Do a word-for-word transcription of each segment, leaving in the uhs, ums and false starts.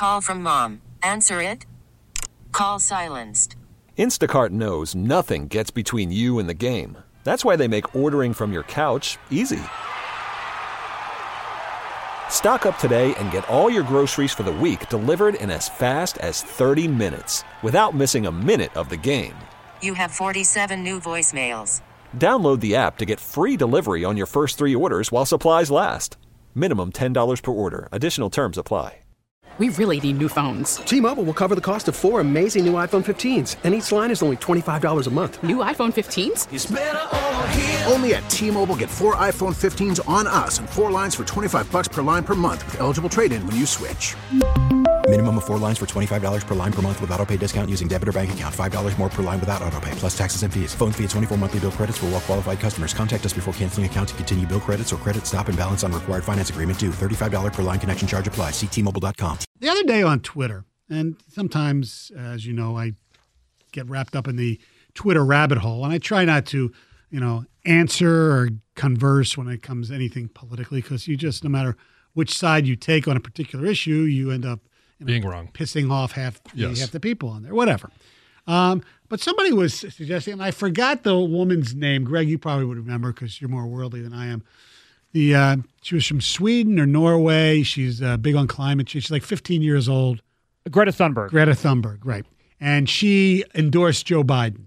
Call from mom. Answer it. Call silenced. Instacart knows nothing gets between you and the game. That's why they make ordering from your couch easy. Stock up today and get all your groceries for the week delivered in as fast as thirty minutes without missing a minute of the game. You have forty-seven new voicemails. Download the app to get free delivery on your first three orders while supplies last. Minimum ten dollars per order. Additional terms apply. We really need new phones. T-Mobile will cover the cost of four amazing new iPhone fifteens, and each line is only twenty-five dollars a month. New iPhone fifteens? It's better over here. Only at T-Mobile, get four iPhone fifteens on us and four lines for twenty-five bucks per line per month with eligible trade-in when you switch. Minimum of four lines for twenty-five dollars per line per month with autopay discount using debit or bank account. five dollars more per line without autopay, plus taxes and fees. Phone fee at twenty-four monthly bill credits for well-qualified customers. Contact us before canceling account to continue bill credits or credit stop and balance on required finance agreement due. thirty-five dollars per line connection charge applies. See T Mobile dot com. The other day on Twitter, and sometimes, as you know, I get wrapped up in the Twitter rabbit hole, and I try not to, you know, answer or converse when it comes to anything politically, because you just, no matter which side you take on a particular issue, you end up you know, being wrong, pissing off half, yes. half the people on there, whatever. Um, but somebody was suggesting, and I forgot the woman's name. Greg, you probably would remember because you're more worldly than I am. The uh, she was from Sweden or Norway. She's uh, big on climate change. She's like fifteen years old. Greta Thunberg. Greta Thunberg, right. And she endorsed Joe Biden.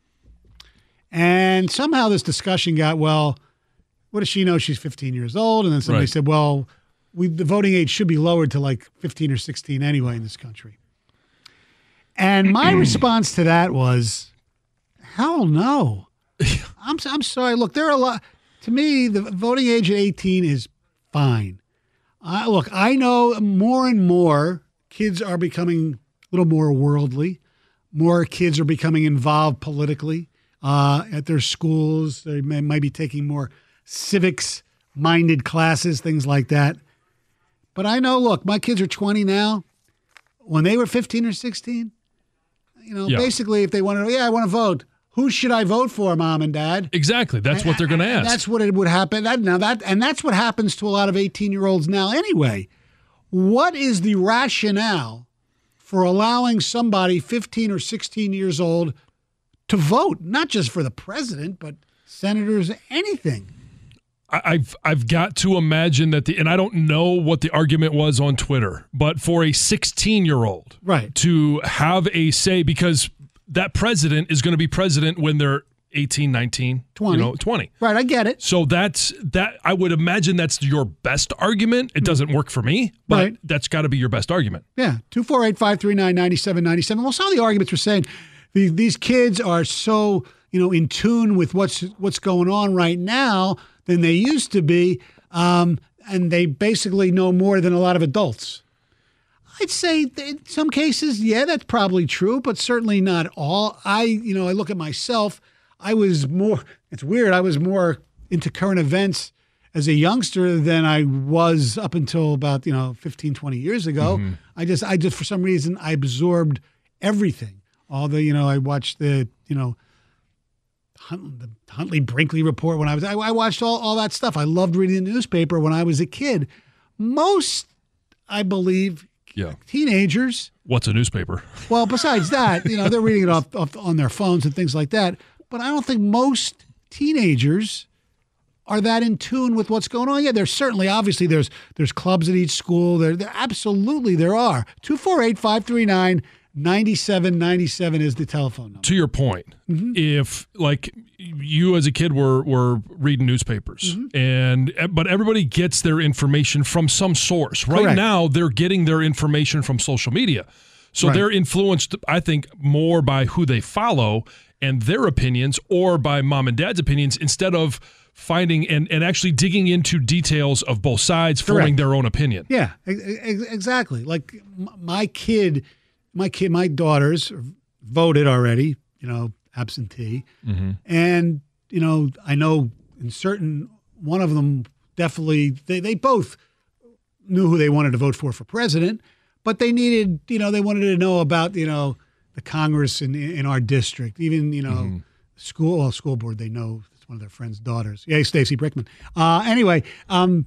And somehow this discussion got, well, what does she know? She's fifteen years old. And then somebody right. said, well, we, the voting age should be lowered to like fifteen or sixteen anyway in this country. And my response to that was, hell no. I'm I'm sorry. Look, there are a lot. To me, the voting age at eighteen is fine. Uh, look, I know more and more kids are becoming a little more worldly. More kids are becoming involved politically uh, at their schools. They may, might be taking more civics-minded classes, things like that. But I know, look, my kids are twenty now. When they were fifteen or sixteen, you know, yeah. basically if they want to, yeah, I want to vote. Who should I vote for, Mom and Dad? Exactly. That's what they're going to ask. That's what it would happen. That, now that, and that's what happens to a lot of eighteen-year-olds now anyway. What is the rationale for allowing somebody fifteen or sixteen years old to vote, not just for the president, but senators, anything? I've I've got to imagine that the, and I don't know what the argument was on Twitter, but for a sixteen-year-old right. to have a say, because that president is going to be president when they're eighteen, nineteen, twenty. You know, twenty. Right, I get it. So that's that. I would imagine that's your best argument. It doesn't work for me, but right. that's got to be your best argument. Yeah, two four eight, five three nine, nine seven nine seven. Well, some of the arguments were saying the, these kids are so, you know, in tune with what's what's going on right now than they used to be, um, and they basically know more than a lot of adults. I'd say in some cases, yeah, that's probably true, but certainly not all. I, you know, I look at myself. I was more, it's weird, I was more into current events as a youngster than I was up until about, you know, fifteen, twenty years ago. Mm-hmm. I just, I just, for some reason, I absorbed everything. All the, you know, I watched the, you know, Hunt, the Huntley Brinkley report when I was, I, I watched all, all that stuff. I loved reading the newspaper when I was a kid. Most, I believe, Yeah. teenagers. What's a newspaper? Well, besides that, you know, they're reading it off, off on their phones and things like that. But I don't think most teenagers are that in tune with what's going on. Yeah, there's certainly, obviously, there's there's clubs at each school. There, there absolutely there are. two four eight, five three nine, nine seven nine seven is the telephone number. To your point, mm-hmm. if like you as a kid were were reading newspapers, mm-hmm. and but everybody gets their information from some source. Right Correct. Now, they're getting their information from social media. So right. they're influenced, I think, more by who they follow and their opinions, or by mom and dad's opinions, instead of finding and, and actually digging into details of both sides, forming their own opinion. Yeah, ex- exactly. Like my kid, my kid, my daughters voted already, you know, absentee. Mm-hmm. And, you know, I know in certain, one of them definitely, they, they both knew who they wanted to vote for for president, but they needed, you know, they wanted to know about, you know, the Congress in in our district, even, you know, mm-hmm. school, well, school board, they know it's one of their friends' daughters. Yay, Stacey Brickman. Uh, anyway, um,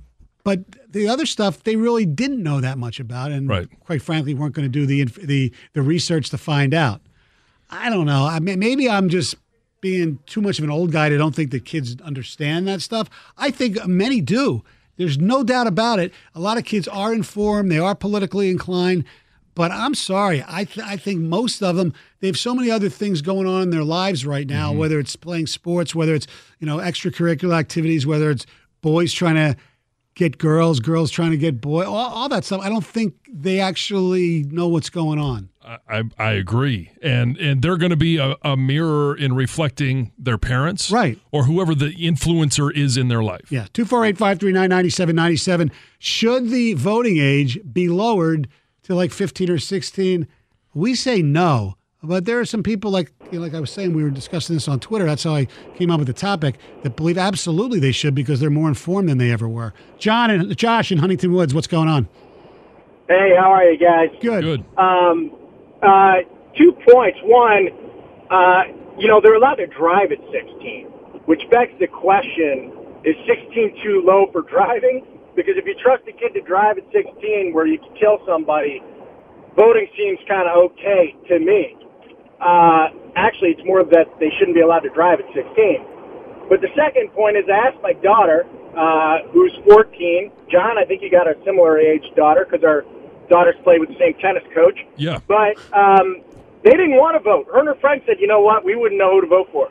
But the other stuff they really didn't know that much about, and right. quite frankly, weren't going to do the the the research to find out. I don't know. I mean, maybe I'm just being too much of an old guy to don't think that kids understand that stuff. I think many do. There's no doubt about it. A lot of kids are informed. They are politically inclined. But I'm sorry. I th- I think most of them, they have so many other things going on in their lives right now, mm-hmm. whether it's playing sports, whether it's, you know, extracurricular activities, whether it's boys trying to get girls, girls trying to get boys, all, all that stuff. I don't think they actually know what's going on. I, I agree. And and they're going to be a, a mirror in reflecting their parents. Right. Or whoever the influencer is in their life. Yeah. two four eight, five three nine, nine seven nine seven. Should the voting age be lowered to like fifteen or sixteen? We say no. But there are some people, like you know, like I was saying, we were discussing this on Twitter. That's how I came up with the topic, that believe absolutely they should because they're more informed than they ever were. John and Josh in Huntington Woods, what's going on? Hey, how are you guys? Good. Good. Um, uh, two points. One, uh, you know, they're allowed to drive at sixteen, which begs the question, is sixteen too low for driving? Because if you trust a kid to drive at sixteen where you can kill somebody, voting seems kind of okay to me. Uh, actually, it's more that they shouldn't be allowed to drive at sixteen. But the second point is I asked my daughter, uh, who's fourteen. John, I think you got a similar age daughter because our daughters play with the same tennis coach. Yeah. But um, they didn't want to vote. Her and her friend said, you know what, we wouldn't know who to vote for.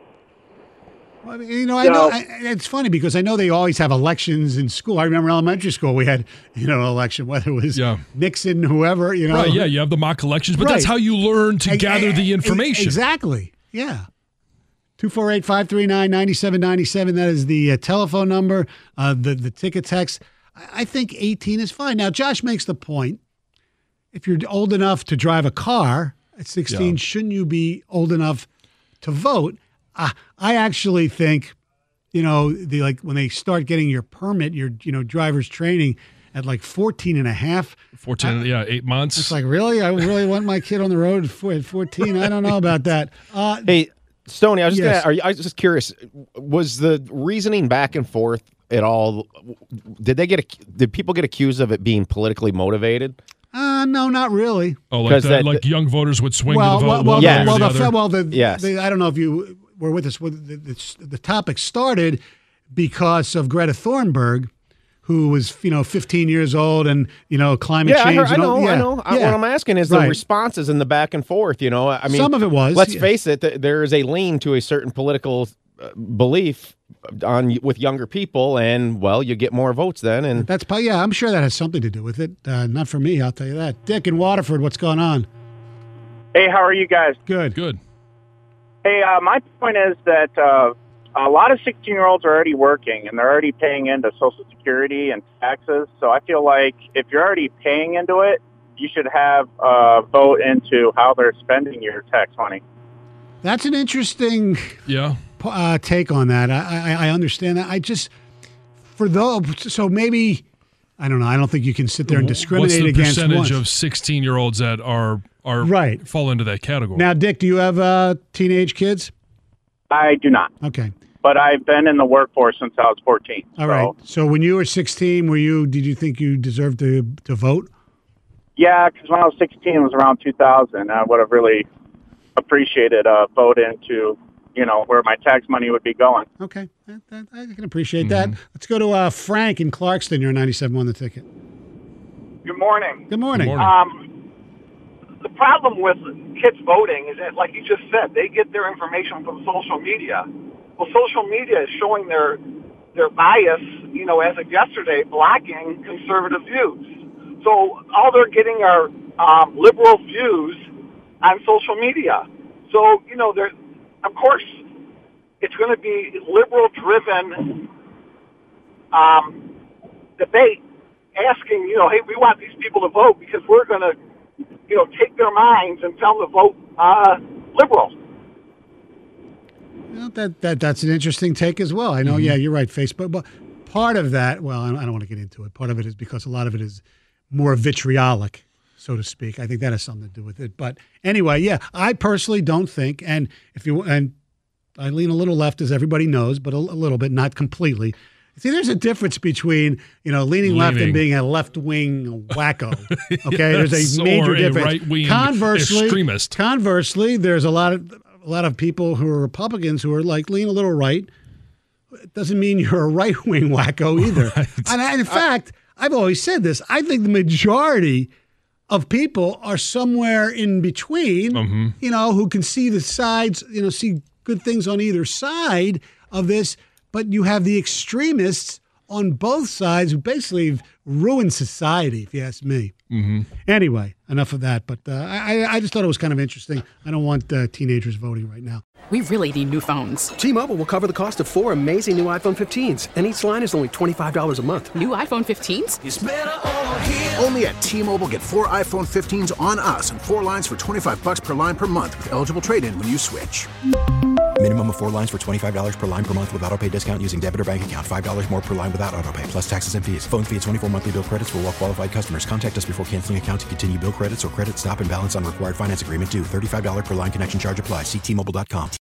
Well, I mean, you know, I know I, it's funny because I know they always have elections in school. I remember in elementary school we had, you know, an election, whether it was yeah. Nixon, whoever, you know. Right, yeah, you have the mock elections, but right. that's how you learn to I, gather I, the information. Exactly, yeah. two four eight, five three nine, nine seven nine seven, that is the uh, telephone number, uh, the, the ticket text. I, I think eighteen is fine. Now, Josh makes the point, if you're old enough to drive a car at sixteen, yeah. shouldn't you be old enough to vote? Uh, I actually think, you know, the like when they start getting your permit, your you know driver's training at like fourteen and a half. fourteen, uh, yeah, eight months. It's like, really? I really want my kid on the road at fourteen? I don't know about that. Uh, hey, Stoney, I was just yes. gonna, are you, I was just curious. Was the reasoning back and forth at all? Did they get? Did people get accused of it being politically motivated? Uh, no, not really. Oh, like that, that, like the, young voters would swing well, to the vote. Well, well, yes. well, the, the, well, the, yes. the, I don't know if you were with us. The, the, the topic started because of Greta Thunberg, who was, you know, fifteen years old and, you know, climate yeah, change. I, heard, and I know, all, yeah, I know. I, yeah. what I'm asking is right. the responses and the back and forth, you know. I mean, some of it was. Let's yeah. face it, th- there is a lean to a certain political uh, belief on with younger people, and, well, you get more votes then. And That's, yeah, I'm sure that has something to do with it. Uh, not for me, I'll tell you that. Dick in Waterford, what's going on? Hey, how are you guys? Good. Good. Hey, uh, my point is that uh, a lot of sixteen-year-olds are already working, and they're already paying into Social Security and taxes. So I feel like if you're already paying into it, you should have a vote into how they're spending your tax money. That's an interesting yeah. uh, take on that. I, I, I understand that. I just, for those, so maybe, I don't know, I don't think you can sit there and discriminate What's the against percentage one. of sixteen-year-olds that are, are right. fall into that category? Now, Dick, do you have uh, teenage kids? I do not. Okay. But I've been in the workforce since I was fourteen. All so. right. So when you were sixteen, were you? Did you think you deserved to to vote? Yeah, because when I was sixteen, it was around two thousand. I would have really appreciated a vote into, you know, where my tax money would be going. Okay, I, I, I can appreciate mm-hmm. that. Let's go to uh, Frank in Clarkston. You're ninety-seven on the ticket. Good morning. Good morning. Good morning. Um, the problem with kids voting is that, like you just said, they get their information from social media. Well, social media is showing their their bias, you know, as of yesterday, blocking conservative views. So all they're getting are um, liberal views on social media. So, you know, they're, of course, it's going to be liberal-driven um, debate asking, you know, hey, we want these people to vote because we're going to, you know, take their minds and tell them to vote uh, liberal. Well, that, that that's an interesting take as well. I know, mm-hmm. yeah, you're right, Facebook. But part of that, well, I don't, I don't want to get into it. Part of it is because a lot of it is more vitriolic, so to speak. I think that has something to do with it. But anyway, yeah, I personally don't think, and if you and I lean a little left, as everybody knows, but a, a little bit, not completely. See, there's a difference between, you know, leaning, left and being a left-wing wacko. Okay, there's a Yes, major or a difference. right-wing Conversely, extremist. Conversely, there's a lot of a lot of people who are Republicans who are like lean a little right. It doesn't mean you're a right-wing wacko either. Right. And I, in fact, I've always said this. I think the majority of people are somewhere in between, mm-hmm. you know, who can see the sides, you know, see good things on either side of this. But you have the extremists on both sides who basically ruin society, if you ask me. Mm-hmm. Anyway, enough of that. But uh, I, I just thought it was kind of interesting. I don't want uh, teenagers voting right now. We really need new phones. T-Mobile will cover the cost of four amazing new iPhone fifteens, and each line is only twenty-five dollars a month. New iPhone fifteens? It's better over here. Only at T-Mobile, get four iPhone fifteens on us and four lines for twenty-five bucks per line per month with eligible trade-in when you switch. Minimum of four lines for twenty-five dollars per line per month with auto pay discount using debit or bank account. five dollars more per line without auto pay, plus taxes and fees. Phone fee at twenty-four monthly bill credits for well-qualified customers. Contact us before canceling account to continue bill credits or credit stop and balance on required finance agreement due. thirty-five dollars per line connection charge applies. See T Mobile dot com.